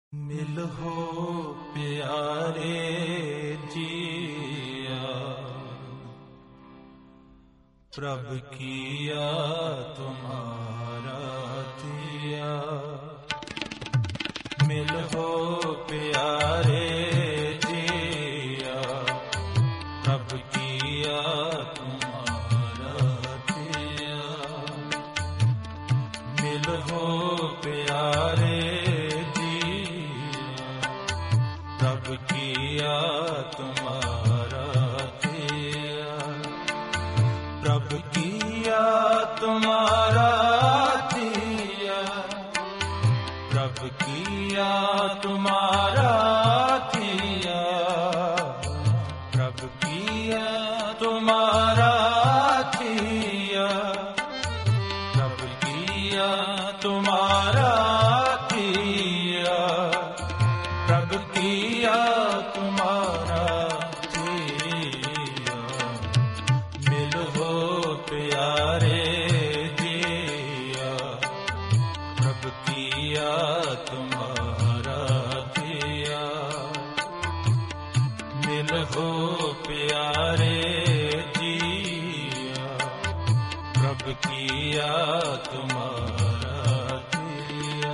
मिल हो प्यारे जिया, प्रभ किया तुम्हारा दिया। मिल हो प्यारे जिया, प्रभ किया तुम्हारा दिया। मिल हो प्यारे प्रभ किया तुम्हारा दिया। प्रभ किया तुम्हारा दिया, प्रभ किया तुम्हारा दिया। प्रभ किया तुम्हारा दिया, प्रभ किया तुम्हारा दिया। प्रभ किया तुम्हारा दिया। मिल हो प्यारे जिया, प्रभ किया तुम्हारा दिया। मिल हो प्यारे जिया, प्रभ किया तुम्हारा दिया।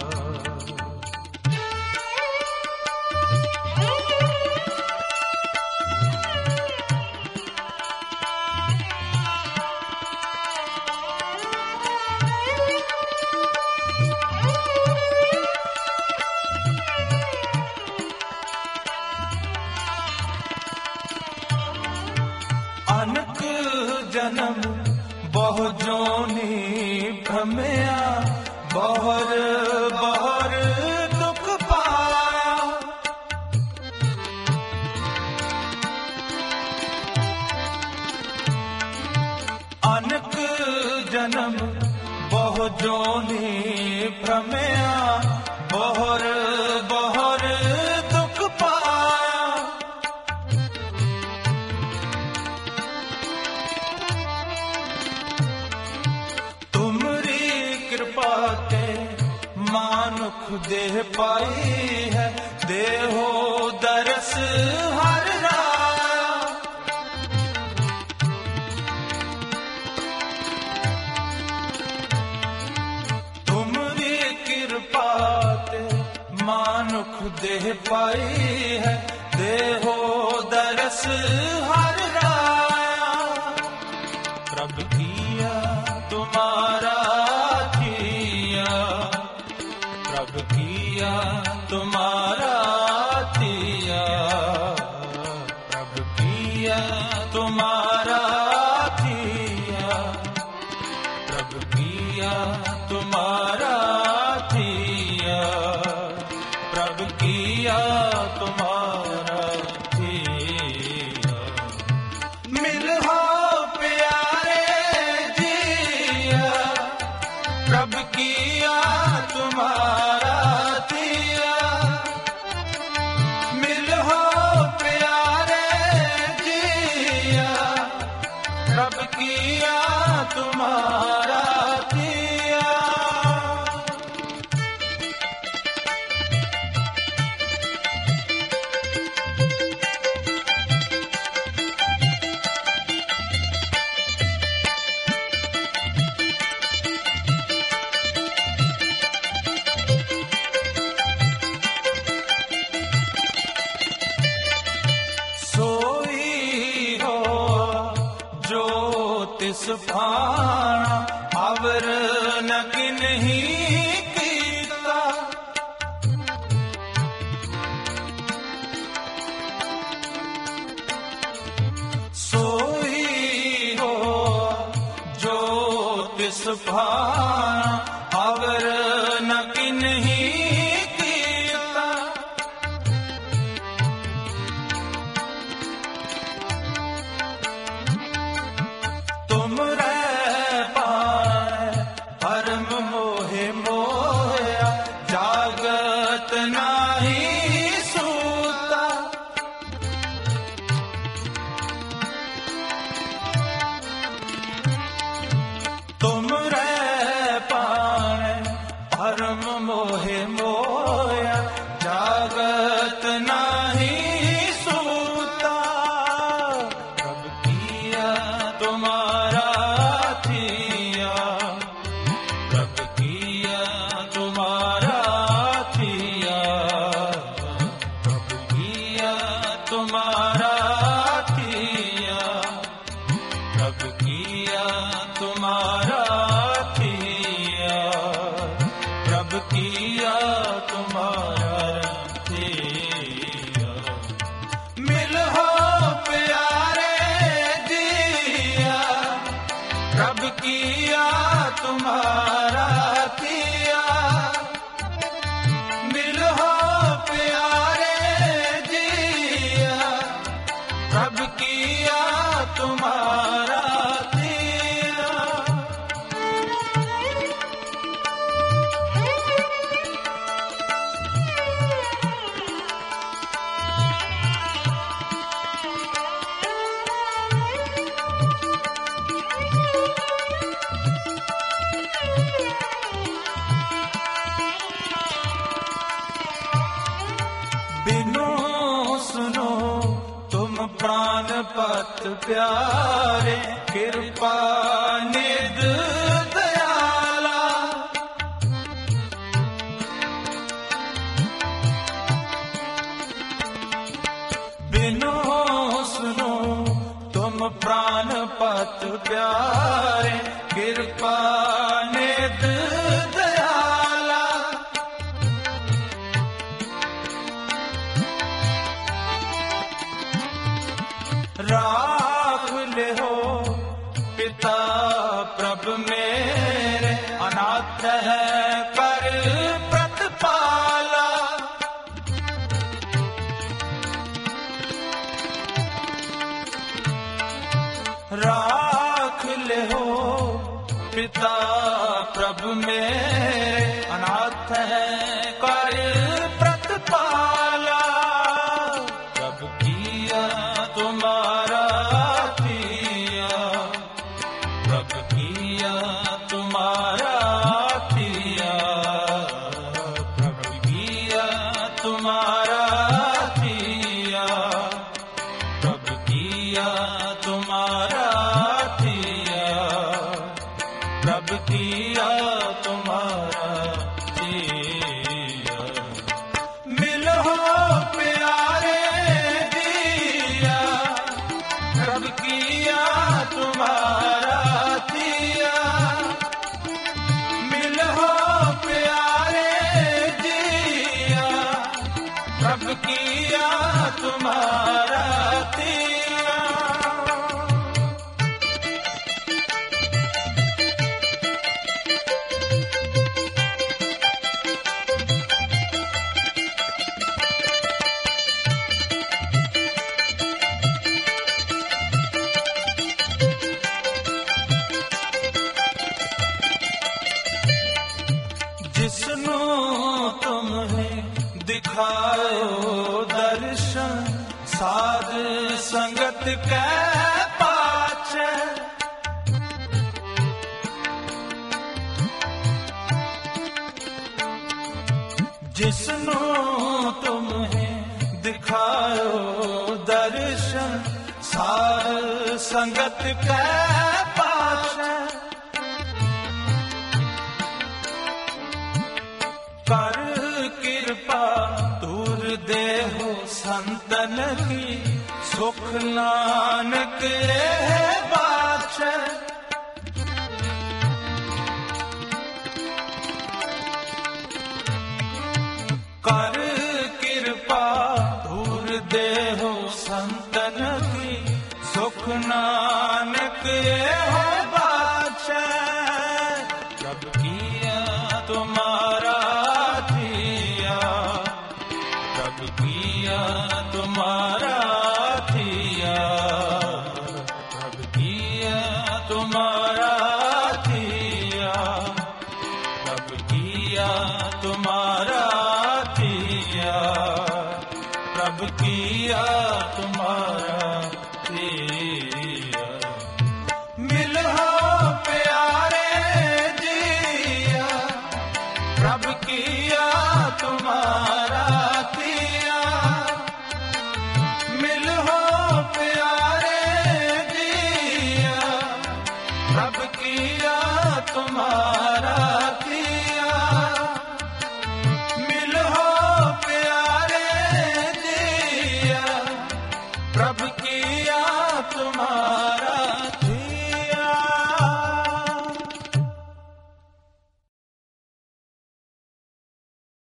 अनक जन्म बहु जोनी भ्रमया, बहुर बहुर दुख पाया। अनक जन्म बहु जोनी भ्रमया, बहुर बहुर दुख पाया। कृपा के मानुख देह पाई है, देहो दरस हर राया। तुमरी कृपा ते मानुख देह पाई है, देहो दरस हर राया। प्रभ किया तुम्हारा प्रभ किया तुम्हारा दिया। प्रभ किया तुम्हारा दिया, प्रभ किया तुम्हारा दिया। प्रभ किया तुम्हारा दिया। मिल हो प्यारे जिया, प्रभ किया तुम्हारा दिया। मिल हो प्यारे जिया, प्रभ किया तुम्हारा दिया। सोई हो जो तिस भाना, अवर न किन्हीं कीता। सोई हो जो तिस भाना, अवर न किन्हीं कीता। तुम रह पाए परम मोहे मोया, जागत नाही सूता। तुम रह पाए परम मोहे मोया, बिनो सुनो तुम प्राण पत प्यारे, कृपा निध दयाला। बिनो सुनो तुम प्राण पत प्यारे, कृपा निध दयाला। राख ले हो पिता प्रभ मेरे, अनाथ है कर प्रतिपाला। राख ले हो पिता प्रभ मेरे, अनाथ है कर प्रतिपाला। प्रभ किया तुम्हारा किया, प्रभ किया तुम्हारा किया, प्रभ किया तुम्हारा किया, प्रभ किया तुम्हारा किया, प्रभ किया तुम्हारा किया। मिलो प्यारे दिया, प्रभ किया तुम्हारा किया। मिलो प्यारे दिया, प्रभ किया तुम्हारा किया। जिसनु तुम्हें दिखायो दर्शन, साध संगत कै पाछे। जिसनु तुम्हें दिखायो दर्शन, साध संगत कै पाछे। कर कृपा दूर देहो संतन की, सुख नानक बाछे। कर कृपा दूर देहो संतन की, सुख नानक बाछे। प्रभ किया तुम्हारा किया, प्रभ किया तुम्हारा किया, प्रभ किया तुम्हारा किया, प्रभ किया तुम्हारा किया, प्रभ किया तुम्हारा किया। मिलो प्यारे जिया, प्रभ किया तुम्हारा किया। मिलो प्यारे जिया, प्रभ किया तुम्हारा